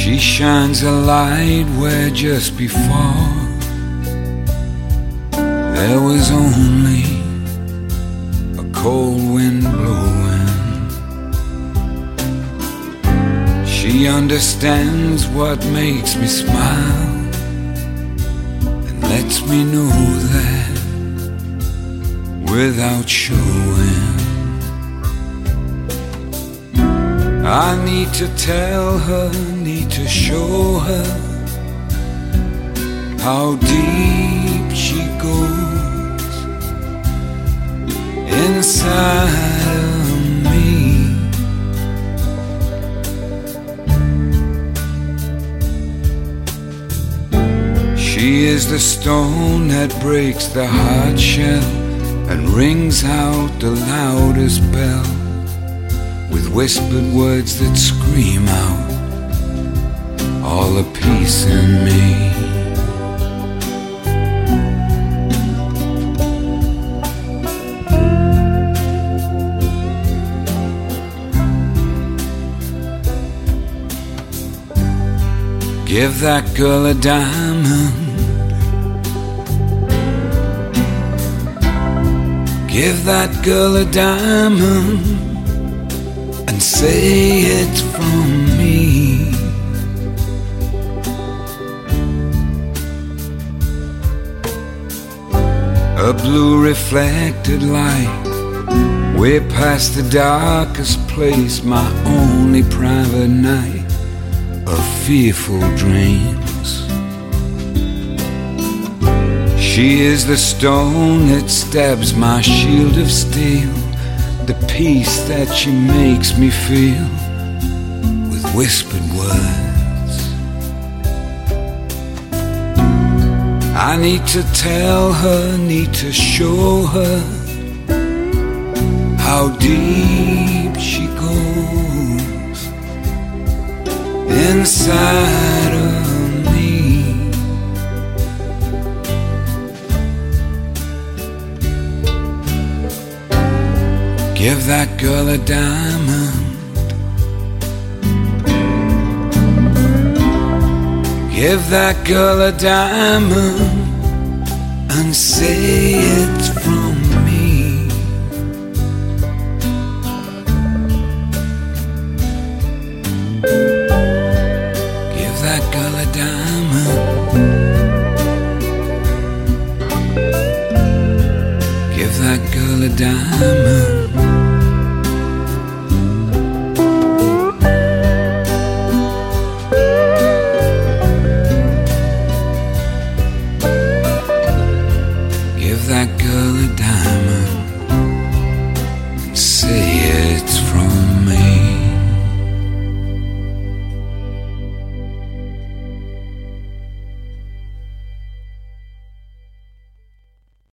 She shines a light where just before there was only a cold wind blowing. She understands what makes me smile and lets me know that without showing. I need to tell her, need to show her how deep she goes inside of me. She is the stone that breaks the heart shell and rings out the loudest bell with whispered words that scream out all the peace in me. Give that girl a diamond. Give that girl a diamond and say it's from me. A blue reflected light way past the darkest place, my only private night of fearful dreams. She is the stone that stabs my shield of steel, the peace that she makes me feel with whispered words. I need to tell her, need to show her how deep she goes inside of me. Give that girl a diamond. Give that girl a diamond and say it's from me. Give that girl a diamond. Give that girl a diamond.